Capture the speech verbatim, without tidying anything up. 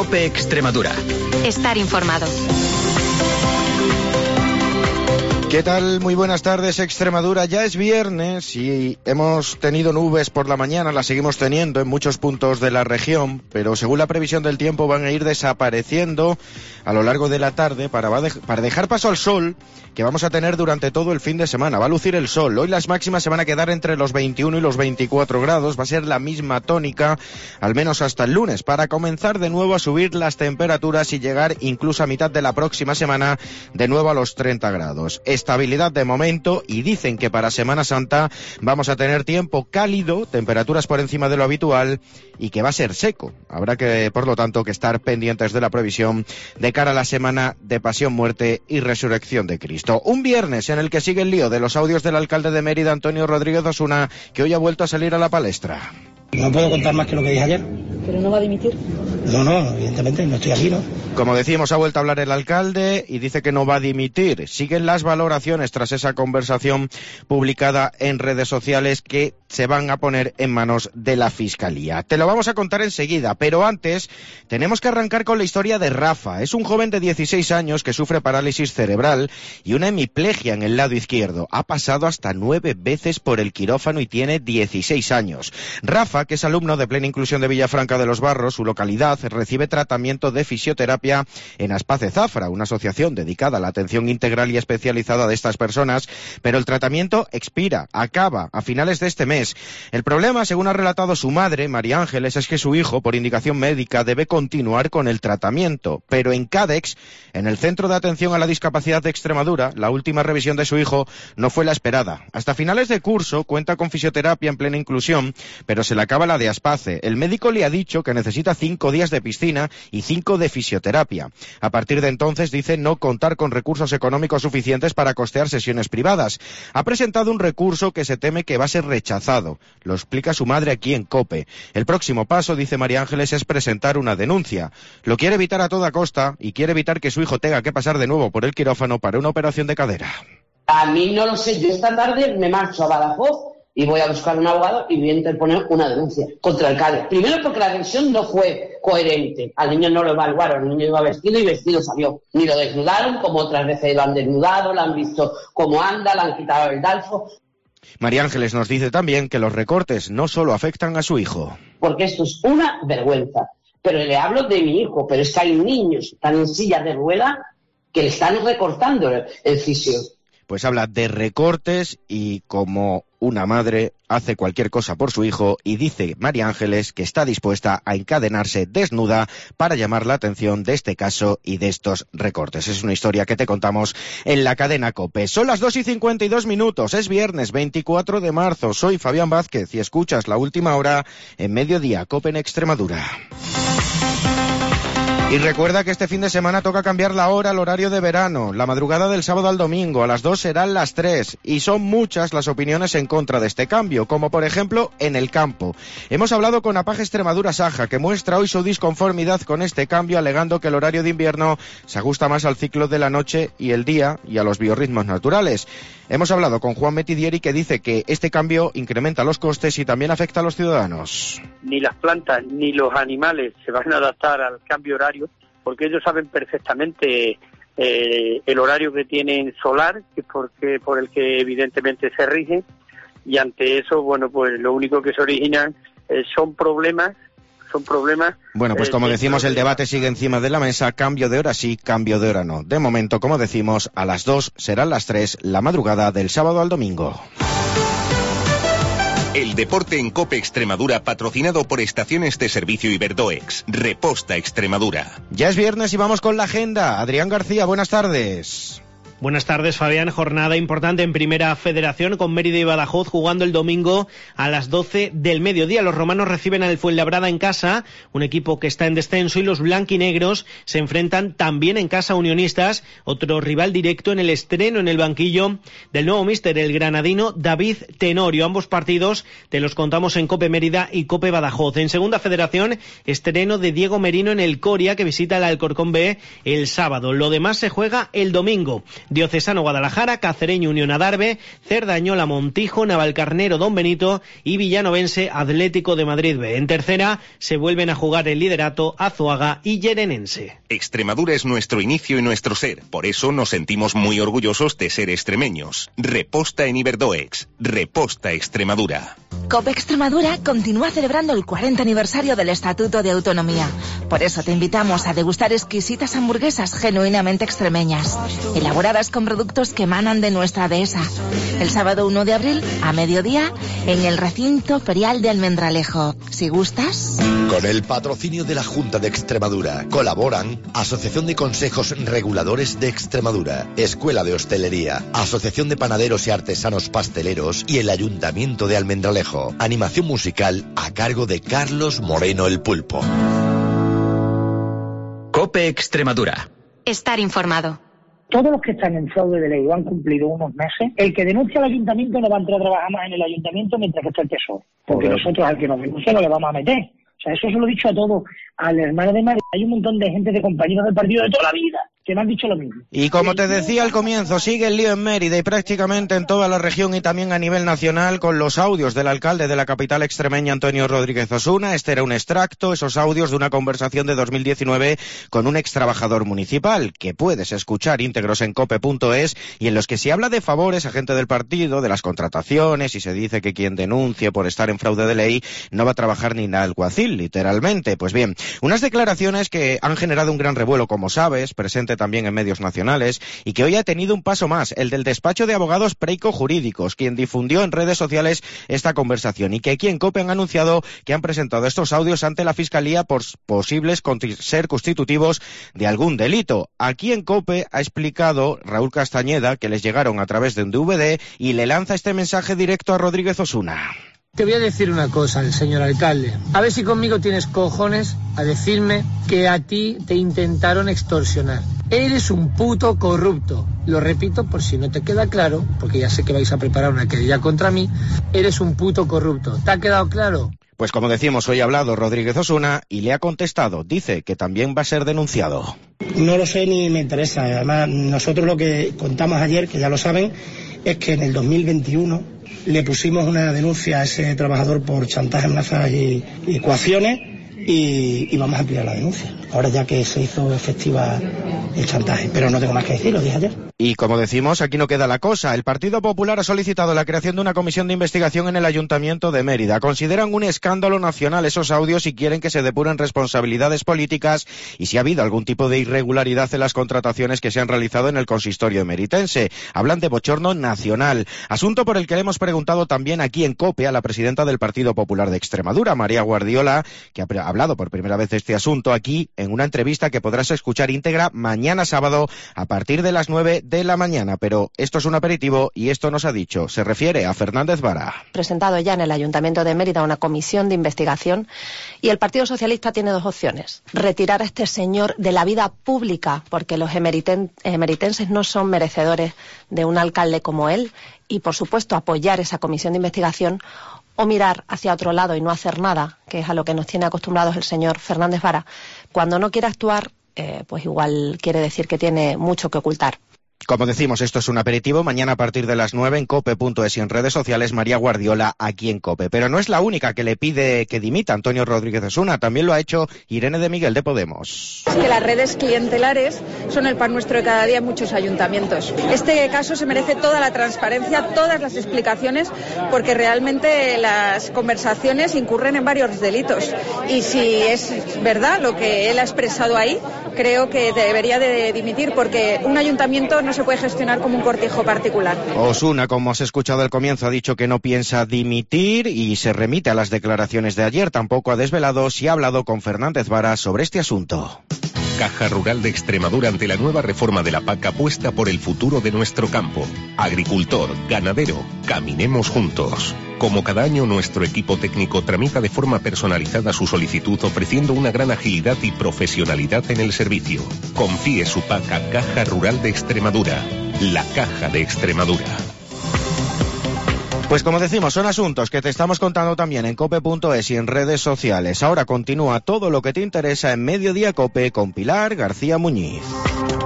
COPE Extremadura. Estar informado. ¿Qué tal? Muy buenas tardes, Extremadura. Ya es viernes y hemos tenido nubes por la mañana, las seguimos teniendo en muchos puntos de la región, pero según la previsión del tiempo van a ir desapareciendo a lo largo de la tarde para, para dejar paso al sol que vamos a tener durante todo el fin de semana. Va a lucir el sol. Hoy las máximas se van a quedar entre los veintiuno y los veinticuatro grados. Va a ser la misma tónica, al menos hasta el lunes, para comenzar de nuevo a subir las temperaturas y llegar incluso a mitad de la próxima semana de nuevo a los treinta grados. Estabilidad de momento y dicen que para Semana Santa vamos a tener tiempo cálido, temperaturas por encima de lo habitual y que va a ser seco. Habrá que, por lo tanto, que estar pendientes de la previsión de cara a la semana de Pasión, Muerte y Resurrección de Cristo. Un viernes en el que sigue el lío de los audios del alcalde de Mérida, Antonio Rodríguez Osuna, que hoy ha vuelto a salir a la palestra. No puedo contar más que lo que dije ayer. ¿Pero no va a dimitir? No, no, evidentemente, no estoy aquí, ¿no? Como decíamos, ha vuelto a hablar el alcalde y dice que no va a dimitir. Siguen las valoraciones tras esa conversación publicada en redes sociales que se van a poner en manos de la Fiscalía. Te lo vamos a contar enseguida, pero antes tenemos que arrancar con la historia de Rafa. Es un joven de dieciséis años que sufre parálisis cerebral y una hemiplegia en el lado izquierdo. Ha pasado hasta nueve veces por el quirófano y tiene dieciséis años. Rafa, que es alumno de Plena Inclusión de Villafranca de los Barros, su localidad, recibe tratamiento de fisioterapia en Aspace Zafra, una asociación dedicada a la atención integral y especializada de estas personas, pero el tratamiento expira, acaba a finales de este mes. El problema, según ha relatado su madre, María Ángeles, es que su hijo, por indicación médica, debe continuar con el tratamiento, pero en Cadex, en el Centro de Atención a la Discapacidad de Extremadura, la última revisión de su hijo no fue la esperada. Hasta finales de curso cuenta con fisioterapia en Plena Inclusión, pero se le acaba la de Aspace. El médico le ha dicho que necesita cinco días de piscina y cinco de fisioterapia. A partir de entonces dice no contar con recursos económicos suficientes para costear sesiones privadas. Ha presentado un recurso que se teme que va a ser rechazado. Lo explica su madre aquí en COPE. El próximo paso, dice María Ángeles, es presentar una denuncia. Lo quiere evitar a toda costa y quiere evitar que su hijo tenga que pasar de nuevo por el quirófano para una operación de cadera. A mí no lo sé. Yo esta tarde me marcho a Badajoz y voy a buscar un abogado y voy a interponer una denuncia contra el alcalde. Primero porque la agresión no fue coherente. Al niño no lo evaluaron, el niño iba vestido y vestido salió. Ni lo desnudaron, como otras veces lo han desnudado, lo han visto cómo anda, le han quitado el dalfo. María Ángeles nos dice también que los recortes no solo afectan a su hijo. Porque esto es una vergüenza. Pero le hablo de mi hijo, pero es que hay niños que están en sillas de ruedas que le están recortando el fisio. Pues habla de recortes y como una madre hace cualquier cosa por su hijo y dice María Ángeles que está dispuesta a encadenarse desnuda para llamar la atención de este caso y de estos recortes. Es una historia que te contamos en la cadena COPE. Son las dos y cincuenta y dos minutos, es viernes veinticuatro de marzo. Soy Fabián Vázquez y escuchas La Última Hora en Mediodía COPE en Extremadura. Y recuerda que este fin de semana toca cambiar la hora al horario de verano. La madrugada del sábado al domingo a las dos serán las tres. Y son muchas las opiniones en contra de este cambio, como por ejemplo en el campo. Hemos hablado con Apaje Extremadura Saja, que muestra hoy su disconformidad con este cambio, alegando que el horario de invierno se ajusta más al ciclo de la noche y el día y a los biorritmos naturales. Hemos hablado con Juan Metidieri, que dice que este cambio incrementa los costes y también afecta a los ciudadanos. Ni las plantas ni los animales se van a adaptar al cambio horario, porque ellos saben perfectamente eh, el horario que tienen solar, que es porque, por el que evidentemente se rigen, y ante eso, bueno, pues lo único que se originan eh, son problemas, son problemas... Bueno, pues como decimos, el debate sigue encima de la mesa, cambio de hora sí, cambio de hora no. De momento, como decimos, a las dos serán las tres, la madrugada del sábado al domingo. El deporte en COPE Extremadura, patrocinado por Estaciones de Servicio Iberdoex. Reposta Extremadura. Ya es viernes y vamos con la agenda. Adrián García, buenas tardes. Buenas tardes, Fabián. Jornada importante en Primera Federación con Mérida y Badajoz jugando el domingo a las doce del mediodía. Los romanos reciben al Fuenlabrada en casa, un equipo que está en descenso, y los blanquinegros se enfrentan también en casa a Unionistas, otro rival directo en el estreno en el banquillo del nuevo míster, el granadino David Tenorio. Ambos partidos te los contamos en COPE Mérida y COPE Badajoz. En Segunda Federación, estreno de Diego Merino en el Coria, que visita el Alcorcón B el sábado. Lo demás se juega el domingo. Diocesano Guadalajara, Cacereño Unión Adarve, Cerdañola Montijo, Navalcarnero Don Benito y Villanovense Atlético de Madrid B. En tercera se vuelven a jugar el liderato Azuaga y Llenenense. Extremadura es nuestro inicio y nuestro ser, por eso nos sentimos muy orgullosos de ser extremeños. Reposta en Iberdoex, Reposta Extremadura. COPE Extremadura continúa celebrando el cuarenta aniversario del Estatuto de Autonomía. Por eso te invitamos a degustar exquisitas hamburguesas genuinamente extremeñas, elaboradas con productos que emanan de nuestra dehesa. El sábado uno de abril, a mediodía, en el recinto ferial de Almendralejo. Si gustas... Con el patrocinio de la Junta de Extremadura colaboran Asociación de Consejos Reguladores de Extremadura, Escuela de Hostelería, Asociación de Panaderos y Artesanos Pasteleros y el Ayuntamiento de Almendralejo. Animación musical a cargo de Carlos Moreno el Pulpo. COPE Extremadura. Estar informado. Todos los que están en fraude de ley o han cumplido unos meses, el que denuncia al ayuntamiento no va a entrar a trabajar más en el ayuntamiento mientras que esté el tesoro. Porque Joder. nosotros al que nos denuncia no le vamos a meter. O sea, eso se lo he dicho a todos, al hermano de María. Hay un montón de gente, de compañeros del partido de toda la vida, que me han dicho lo mismo. Y como te decía al comienzo, sigue el lío en Mérida y prácticamente en toda la región y también a nivel nacional con los audios del alcalde de la capital extremeña, Antonio Rodríguez Osuna. Este era un extracto, esos audios de una conversación de dos mil diecinueve con un ex trabajador municipal, que puedes escuchar íntegros en cope punto es, y en los que se habla de favores a gente del partido, de las contrataciones, y se dice que quien denuncie por estar en fraude de ley no va a trabajar ni nada alguacil, literalmente. Pues bien, unas declaraciones que han generado un gran revuelo, como sabes, presente también en medios nacionales, y que hoy ha tenido un paso más, el del despacho de abogados Preico Jurídicos, quien difundió en redes sociales esta conversación, y que aquí en COPE han anunciado que han presentado estos audios ante la Fiscalía por posibles ser constitutivos de algún delito. Aquí en COPE ha explicado Raúl Castañeda que les llegaron a través de un D V D y le lanza este mensaje directo a Rodríguez Osuna. Te voy a decir una cosa, señor alcalde. A ver si conmigo tienes cojones a decirme que a ti te intentaron extorsionar. Eres un puto corrupto. Lo repito por si no te queda claro, porque ya sé que vais a preparar una querella contra mí. Eres un puto corrupto. ¿Te ha quedado claro? Pues como decimos, hoy ha hablado Rodríguez Osuna y le ha contestado. Dice que también va a ser denunciado. No lo sé ni me interesa. Además, nosotros lo que contamos ayer, que ya lo saben, es que en el dos mil veintiuno le pusimos una denuncia a ese trabajador por chantaje, amenazas y, y coacciones y, y vamos a ampliar la denuncia. Ahora ya que se hizo efectiva el chantaje, pero no tengo más que decir, lo dije ayer. Y como decimos, aquí no queda la cosa. El Partido Popular ha solicitado la creación de una comisión de investigación en el Ayuntamiento de Mérida. Consideran un escándalo nacional esos audios y quieren que se depuren responsabilidades políticas y si ha habido algún tipo de irregularidad en las contrataciones que se han realizado en el consistorio emeritense. Hablan de bochorno nacional. Asunto por el que le hemos preguntado también aquí en COPE a la presidenta del Partido Popular de Extremadura, María Guardiola, que ha hablado por primera vez de este asunto aquí en una entrevista que podrás escuchar íntegra mañana sábado a partir de las nueve de la mañana, pero esto es un aperitivo y esto nos ha dicho, se refiere a Fernández Vara. Presentado ya en el Ayuntamiento de Mérida una comisión de investigación y el Partido Socialista tiene dos opciones: retirar a este señor de la vida pública porque los emeriten, emeritenses no son merecedores de un alcalde como él y por supuesto apoyar esa comisión de investigación, o mirar hacia otro lado y no hacer nada, que es a lo que nos tiene acostumbrados el señor Fernández Vara. Cuando no quiere actuar, eh, pues igual quiere decir que tiene mucho que ocultar. Como decimos, esto es un aperitivo. Mañana a partir de las nueve en cope punto es y en redes sociales, María Guardiola aquí en COPE. Pero no es la única que le pide que dimita Antonio Rodríguez Osuna. También lo ha hecho Irene de Miguel de Podemos. Es que las redes clientelares son el pan nuestro de cada día en muchos ayuntamientos. Este caso se merece toda la transparencia, todas las explicaciones, porque realmente las conversaciones incurren en varios delitos. Y si es verdad lo que él ha expresado ahí, creo que debería de dimitir, porque un ayuntamiento no se puede gestionar como un cortijo particular. Osuna, como has escuchado al comienzo, ha dicho que no piensa dimitir y se remite a las declaraciones de ayer. Tampoco ha desvelado si ha hablado con Fernández Vara sobre este asunto. Caja Rural de Extremadura ante la nueva reforma de la P A C apuesta por el futuro de nuestro campo. Agricultor, ganadero, caminemos juntos. Como cada año, nuestro equipo técnico tramita de forma personalizada su solicitud, ofreciendo una gran agilidad y profesionalidad en el servicio. Confíe su P A C a Caja Rural de Extremadura, la Caja de Extremadura. Pues como decimos, son asuntos que te estamos contando también en cope punto es y en redes sociales. Ahora continúa todo lo que te interesa en Mediodía Cope con Pilar García Muñiz.